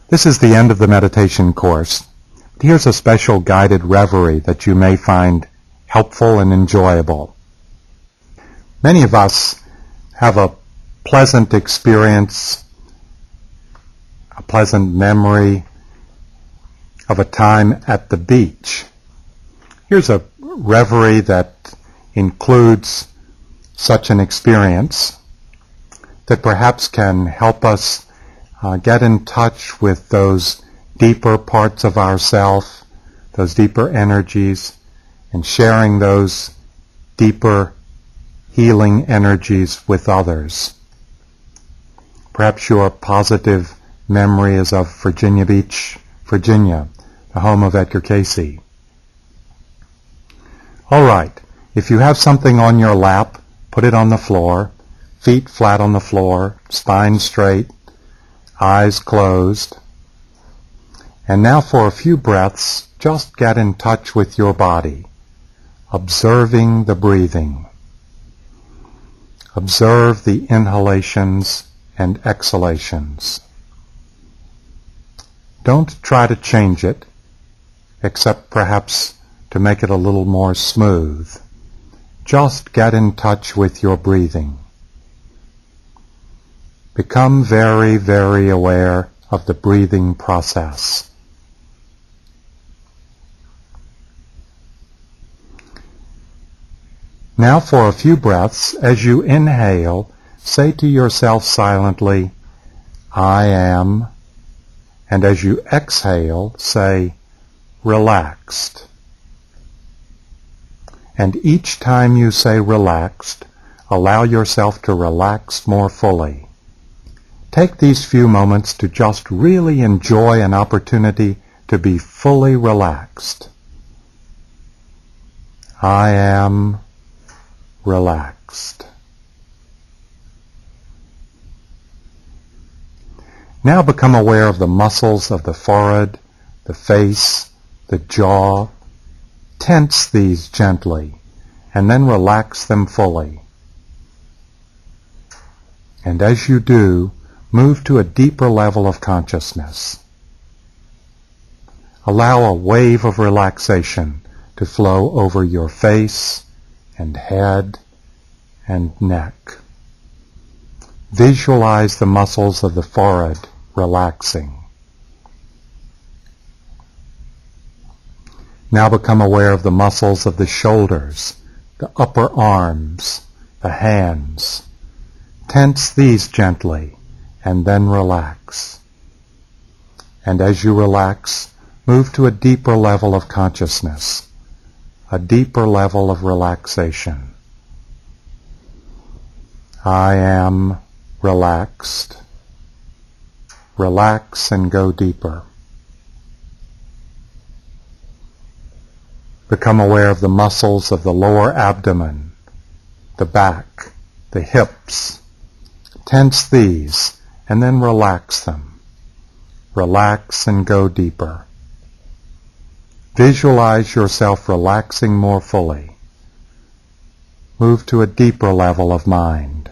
This is the end of the meditation course. Here's a special guided reverie that you may find helpful and enjoyable. Many of us have a pleasant experience, a pleasant memory of a time at the beach. Here's a reverie that includes such an experience that perhaps can help us get in touch with those deeper parts of ourself, those deeper energies, and sharing those deeper healing energies with others. Perhaps your positive memory is of Virginia Beach, Virginia, the home of Edgar Cayce. All right, if you have something on your lap, put it on the floor, feet flat on the floor, spine straight, eyes closed. And now for a few breaths, just get in touch with your body, observing the breathing. Observe the inhalations and exhalations. Don't try to change it, except perhaps to make it a little more smooth. Just get in touch with your breathing. Become very, very aware of the breathing process. Now for a few breaths, as you inhale, say to yourself silently, I am, and as you exhale, say, relaxed. And each time you say relaxed, allow yourself to relax more fully. Take these few moments to just really enjoy an opportunity to be fully relaxed. I am relaxed. Now become aware of the muscles of the forehead, the face, the jaw. Tense these gently, and then relax them fully. And as you do, move to a deeper level of consciousness. Allow a wave of relaxation to flow over your face and head and neck. Visualize the muscles of the forehead relaxing. Now become aware of the muscles of the shoulders, the upper arms, the hands. Tense these gently, and then relax. And as you relax, move to a deeper level of consciousness, a deeper level of relaxation. I am relaxed. Relax and go deeper. Become aware of the muscles of the lower abdomen, the back, the hips. Tense these, and then relax them. Relax and go deeper. Visualize yourself relaxing more fully. Move to a deeper level of mind.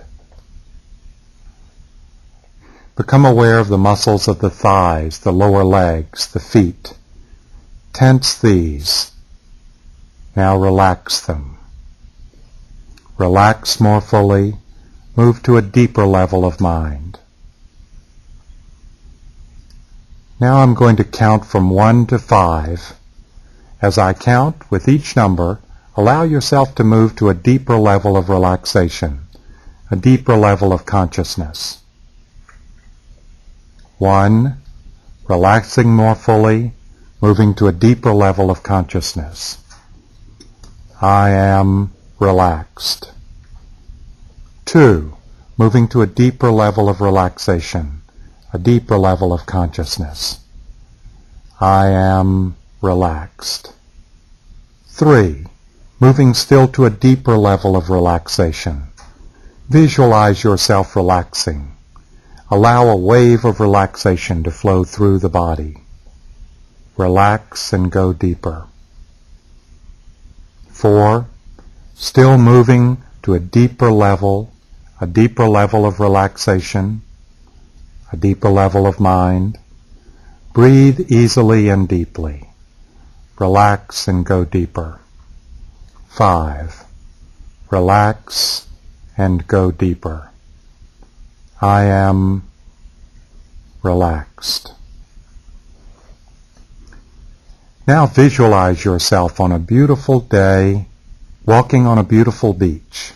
Become aware of the muscles of the thighs, the lower legs, the feet. Tense these. Now relax them. Relax more fully. Move to a deeper level of mind. Now I'm going to count from 1 to 5. As I count, with each number, allow yourself to move to a deeper level of relaxation, a deeper level of consciousness. 1, relaxing more fully, moving to a deeper level of consciousness. I am relaxed. 2, moving to a deeper level of relaxation, a deeper level of consciousness. I am relaxed. 3, moving still to a deeper level of relaxation. Visualize yourself relaxing. Allow a wave of relaxation to flow through the body. Relax and go deeper. 4, still moving to a deeper level of relaxation, a deeper level of mind. Breathe easily and deeply. Relax and go deeper. 5. Relax and go deeper. I am relaxed. Now visualize yourself on a beautiful day, walking on a beautiful beach.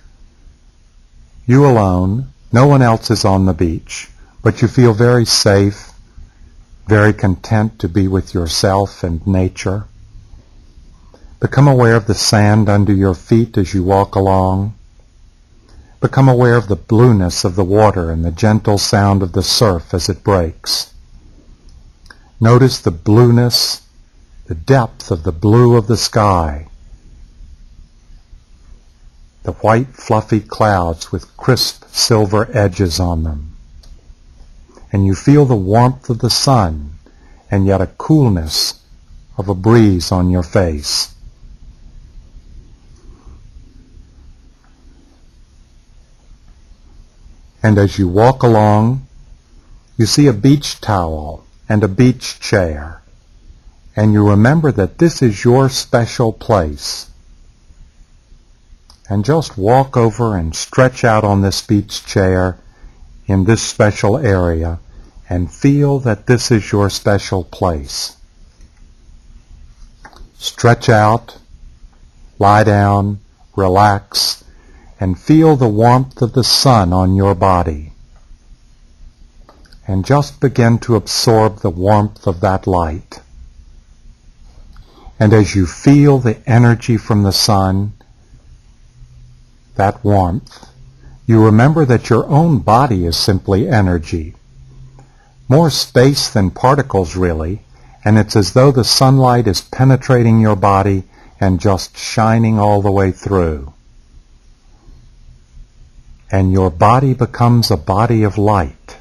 You alone, no one else is on the beach, but you feel very safe, very content to be with yourself and nature. Become aware of the sand under your feet as you walk along. Become aware of the blueness of the water and the gentle sound of the surf as it breaks. Notice the blueness, the depth of the blue of the sky, the white fluffy clouds with crisp silver edges on them. And you feel the warmth of the sun and yet a coolness of a breeze on your face. And as you walk along, you see a beach towel and a beach chair, and you remember that this is your special place. And just walk over and stretch out on this beach chair in this special area and feel that this is your special place. Stretch out, lie down, relax, and feel the warmth of the sun on your body. And just begin to absorb the warmth of that light. And as you feel the energy from the sun, that warmth, you remember that your own body is simply energy. More space than particles, really, and it's as though the sunlight is penetrating your body and just shining all the way through. And your body becomes a body of light.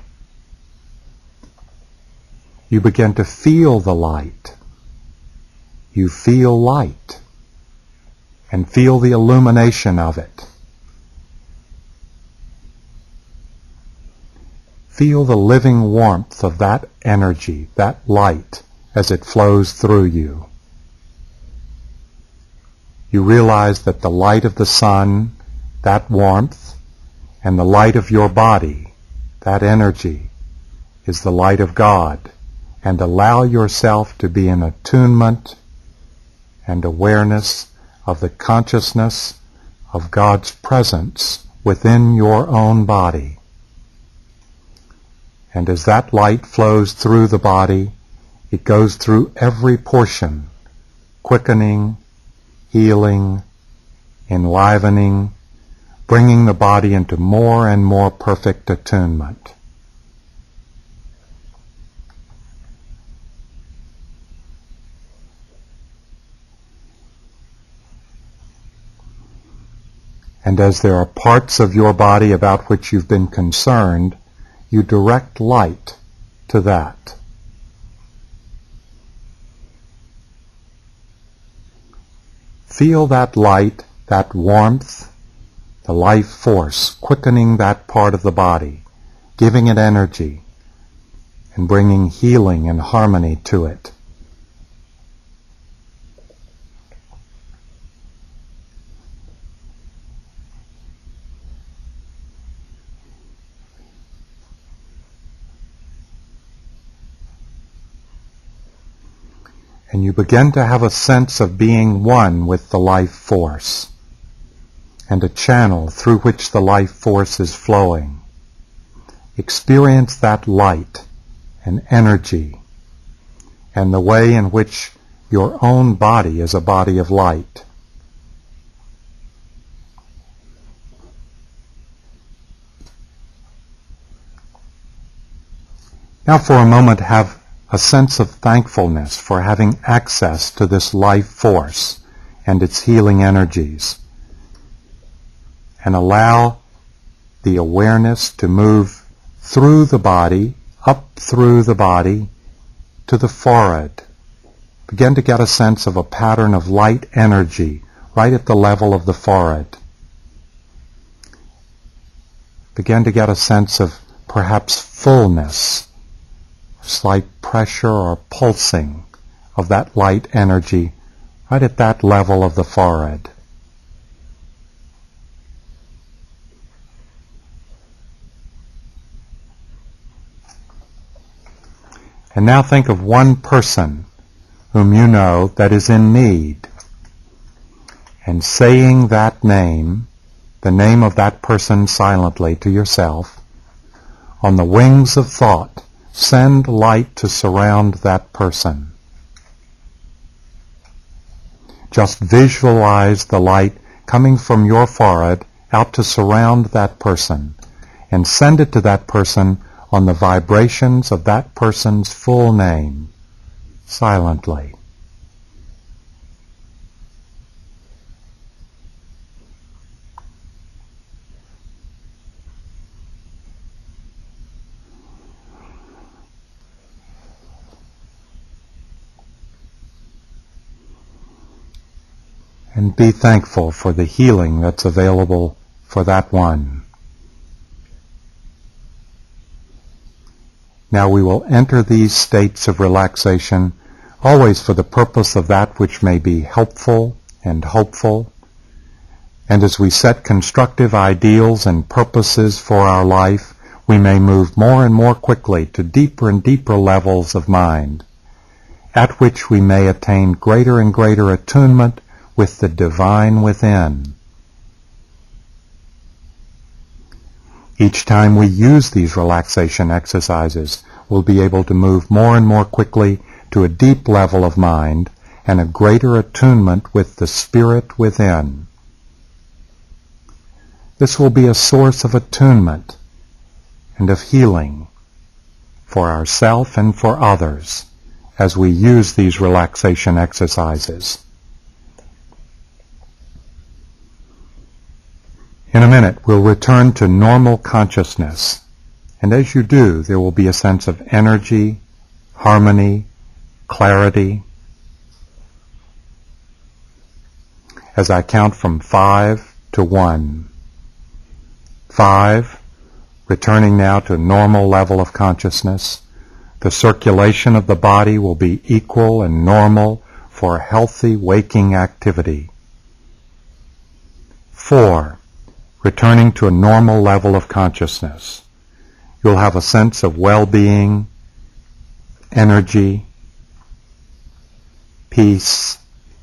You begin to feel the light. You feel light and feel the illumination of it. Feel the living warmth of that energy, that light, as it flows through you. You realize that the light of the sun, that warmth, and the light of your body, that energy, is the light of God, and allow yourself to be in attunement and awareness of the consciousness of God's presence within your own body. And as that light flows through the body, it goes through every portion, quickening, healing, enlivening, bringing the body into more and more perfect attunement. And as there are parts of your body about which you've been concerned, you direct light to that. Feel that light, that warmth, the life force quickening that part of the body, giving it energy, and bringing healing and harmony to it. And you begin to have a sense of being one with the life force, and a channel through which the life force is flowing. Experience that light and energy, and the way in which your own body is a body of light. Now for a moment have a sense of thankfulness for having access to this life force and its healing energies. And allow the awareness to move through the body, up through the body, to the forehead. Begin to get a sense of a pattern of light energy right at the level of the forehead. Begin to get a sense of perhaps fullness, slight pressure or pulsing of that light energy right at that level of the forehead. And now think of one person whom you know that is in need, and saying that name, the name of that person silently to yourself, on the wings of thought, send light to surround that person. Just visualize the light coming from your forehead out to surround that person, and send it to that person on the vibrations of that person's full name, silently. And be thankful for the healing that's available for that one. Now we will enter these states of relaxation always for the purpose of that which may be helpful and hopeful. And as we set constructive ideals and purposes for our life, we may move more and more quickly to deeper and deeper levels of mind, at which we may attain greater and greater attunement with the divine within. Each time we use these relaxation exercises, we'll be able to move more and more quickly to a deep level of mind and a greater attunement with the spirit within. This will be a source of attunement and of healing for ourselves and for others as we use these relaxation exercises. In a minute, we'll return to normal consciousness, and as you do, there will be a sense of energy, harmony, clarity. As I count from 5 to 1. 5, returning now to a normal level of consciousness. The circulation of the body will be equal and normal for healthy waking activity. 4, returning to a normal level of consciousness. You'll have a sense of well-being, energy, peace.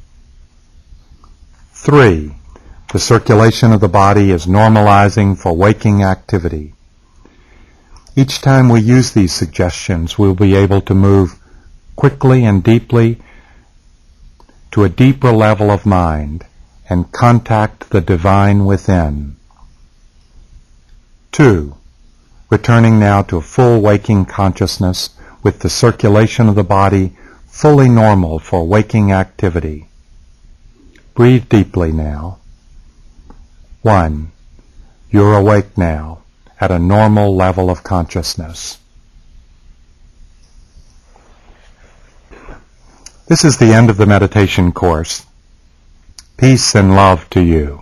3, the circulation of the body is normalizing for waking activity. Each time we use these suggestions, we'll be able to move quickly and deeply to a deeper level of mind and contact the divine within. 2, returning now to a full waking consciousness with the circulation of the body fully normal for waking activity. Breathe deeply now. 1, you're awake now at a normal level of consciousness. This is the end of the meditation course. Peace and love to you.